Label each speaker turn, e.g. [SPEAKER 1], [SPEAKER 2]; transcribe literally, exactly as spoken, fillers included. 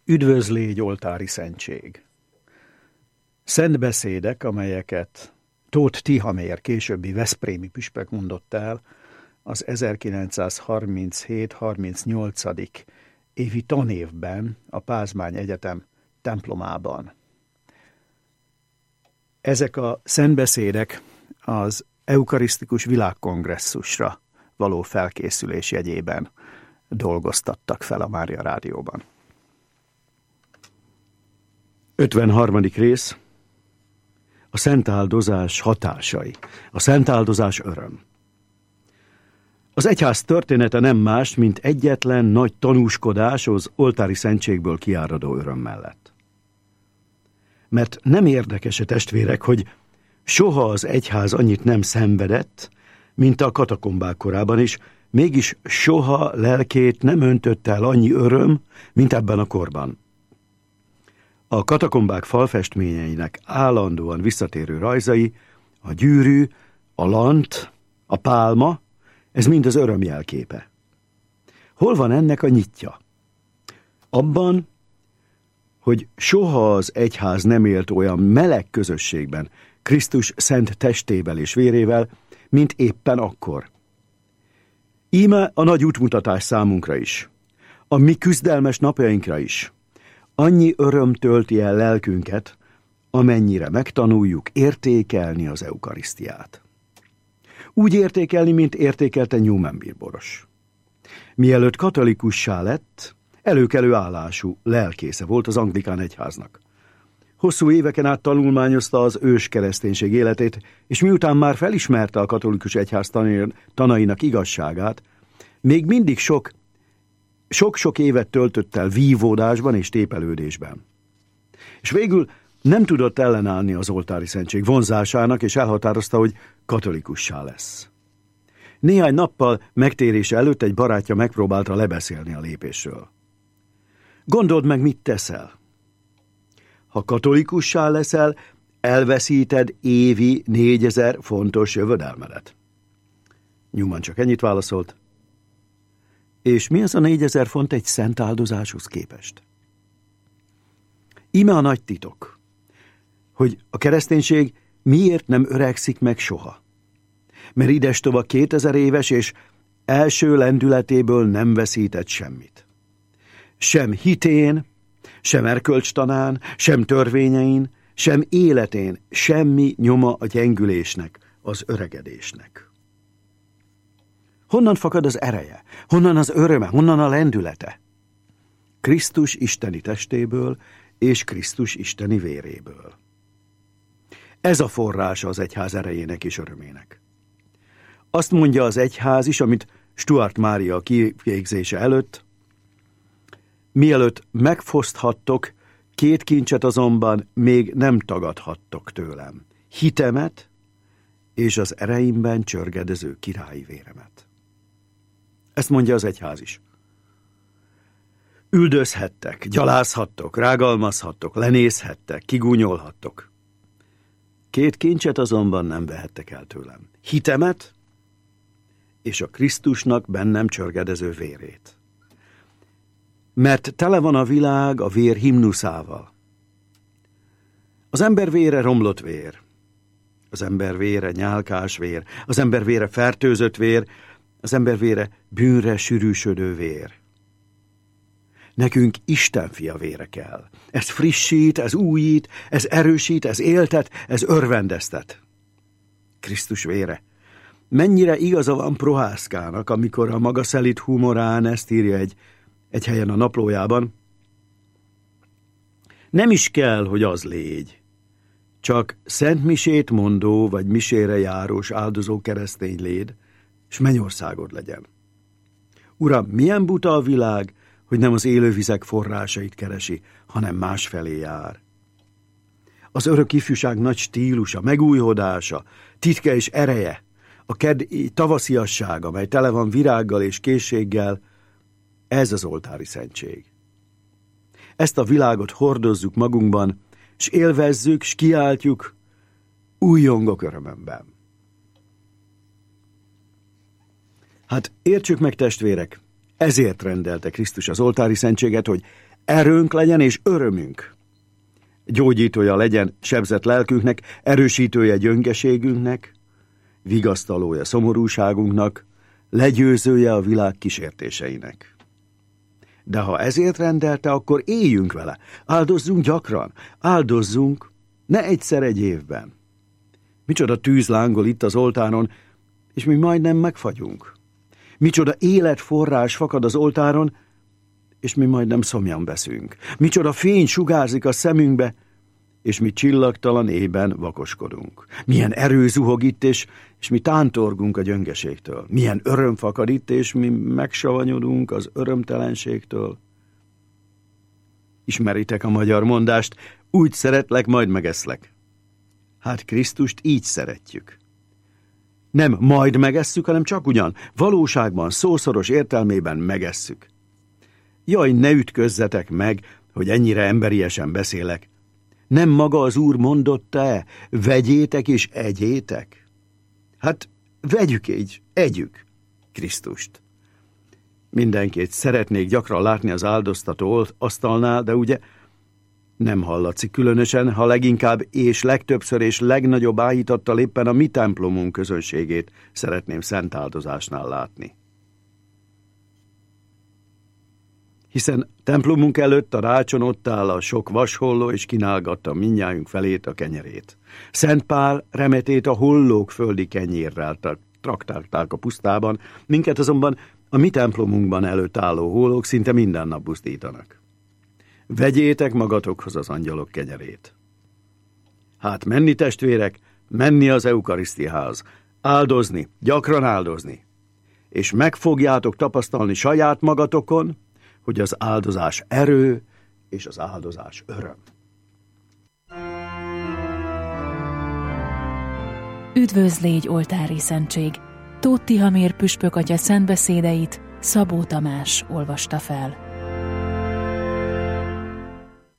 [SPEAKER 1] Üdvözlégy oltári szentség. Szent beszédek, amelyeket Tóth Tihamér, későbbi veszprémi püspök mondott el az ezerkilencszázharminchét harmincnyolc. évi tanévben a Pázmány Egyetem templomában. Ezek a szentbeszédek az eukarisztikus világkongresszusra való felkészülés jegyében dolgoztattak fel a Mária Rádióban. ötvenharmadik rész. A szentáldozás hatásai. A szentáldozás öröm. Az egyház története nem más, mint egyetlen nagy tanúskodás az oltári szentségből kiáradó öröm mellett. Mert nem érdekes, testvérek, hogy soha az egyház annyit nem szenvedett, mint a katakombák korában is, mégis soha lelkét nem öntött el annyi öröm, mint ebben a korban. A katakombák falfestményeinek állandóan visszatérő rajzai, a gyűrű, a lant, a pálma, ez mind az öröm jelképe. Hol van ennek a nyitja? Abban, hogy soha az egyház nem élt olyan meleg közösségben, Krisztus szent testével és vérével, mint éppen akkor. Íme a nagy útmutatás számunkra is, a mi küzdelmes napjainkra is. Annyi öröm tölti el lelkünket, amennyire megtanuljuk értékelni az eukarisztiát. Úgy értékelni, mint értékelte Newman bíboros. Mielőtt katolikussá lett, előkelő állású lelkésze volt az anglikán egyháznak. Hosszú éveken át tanulmányozta az ős kereszténység életét, és miután már felismerte a katolikus egyház tanainak igazságát, még mindig sok Sok-sok évet töltött el vívódásban és tépelődésben. És végül nem tudott ellenállni az oltári szentség vonzásának, és elhatározta, hogy katolikussá lesz. Néhány nappal megtérése előtt egy barátja megpróbálta lebeszélni a lépésről. Gondold meg, mit teszel. Ha katolikussá leszel, elveszíted évi négyezer fontos jövedelmedet. Newman csak ennyit válaszolt. És mi az a négyezer font egy szent áldozáshoz képest? Íme a nagy titok, hogy a kereszténység miért nem öregszik meg soha. Mert idestova kétezer éves és első lendületéből nem veszített semmit. Sem hitén, sem erkölcstanán, sem törvényein, sem életén semmi nyoma a gyengülésnek, az öregedésnek. Honnan fakad az ereje? Honnan az öröme? Honnan a lendülete? Krisztus isteni testéből és Krisztus isteni véréből. Ez a forrása az egyház erejének és örömének. Azt mondja az egyház is, amit Stuart Mária kivégzése előtt: mielőtt megfoszthattok, két kincset azonban még nem tagadhattok tőlem: hitemet és az ereimben csörgedező királyi véremet. Ezt mondja az egyház is. Üldözhettek, gyalázhattok, rágalmazhattok, lenézhettek, kigúnyolhattok. Két kincset azonban nem vehettek el tőlem: hitemet és a Krisztusnak bennem csörgedező vérét. Mert tele van a világ a vér himnuszával. Az ember vére romlott vér, az ember vére nyálkás vér, az ember vére fertőzött vér, az ember vére bűnre sűrűsödő vér. Nekünk Isten fia vére kell. Ez frissít, ez újít, ez erősít, ez éltet, ez örvendeztet. Krisztus vére. Mennyire igaza van Prohászkának, amikor a maga szelíd humorán ezt írja egy, egy helyen a naplójában. Nem is kell, hogy az légy, csak szentmisét mondó vagy misére járós áldozó keresztény léd, s mennyországod legyen. Uram, milyen buta a világ, hogy nem az élővizek forrásait keresi, hanem másfelé jár. Az örök ifjúság nagy stílusa, megújhodása, titka és ereje, a ked tavasziasság, amely tele van virággal és készséggel, ez az oltári szentség. Ezt a világot hordozzuk magunkban, s élvezzük, s kiáltjuk, újjongok örömömben. Hát értsük meg, testvérek, ezért rendelte Krisztus az oltári szentséget, hogy erőnk legyen és örömünk. Gyógyítója legyen sebzett lelkünknek, erősítője gyöngeségünknek, vigasztalója szomorúságunknak, legyőzője a világ kísértéseinek. De ha ezért rendelte, akkor éljünk vele, áldozzunk gyakran, áldozzunk, ne egyszer egy évben. Micsoda tűz lángol itt az oltáron, és mi majdnem megfagyunk. Micsoda életforrás fakad az oltáron, és mi majdnem szomjan veszünk. Micsoda fény sugárzik a szemünkbe, és mi csillagtalan éjben vakoskodunk. Milyen erő zuhog itt, és, és mi tántorgunk a gyöngeségtől. Milyen öröm fakad itt, és mi megsavanyodunk az örömtelenségtől. Ismeritek a magyar mondást, úgy szeretlek, majd megeszlek. Hát Krisztust így szeretjük. Nem majd megesszük, hanem csak ugyan, valóságban, szószoros értelmében megesszük. Jaj, ne ütközzetek meg, hogy ennyire emberiesen beszélek. Nem maga az Úr mondotta-e, vegyétek és egyétek? Hát vegyük így, együk Krisztust. Mindenkit szeretnék gyakran látni az áldoztató asztalnál, de ugye nem hallatszik különösen, ha leginkább és legtöbbször és legnagyobb áhítattal éppen a mi templomunk közönségét szeretném szent áldozásnál látni. Hiszen templomunk előtt a rácson ott áll a sok vasholló, és kínálgatta mindnyájunk felét a kenyerét. Szent Pál remetét a hollók földi kenyérrel traktálták a pusztában, minket azonban a mi templomunkban előtt álló hollók szinte minden nap buzdítanak. Vegyétek magatokhoz az angyalok kenyerét. Hát menni, testvérek, menni az eukarisztiához, áldozni, gyakran áldozni, és meg fogjátok tapasztalni saját magatokon, hogy az áldozás erő, és az áldozás öröm.
[SPEAKER 2] Üdvözlégy oltári szentség! Tóth Tihamér püspök atya szentbeszédeit Szabó Tamás olvasta fel.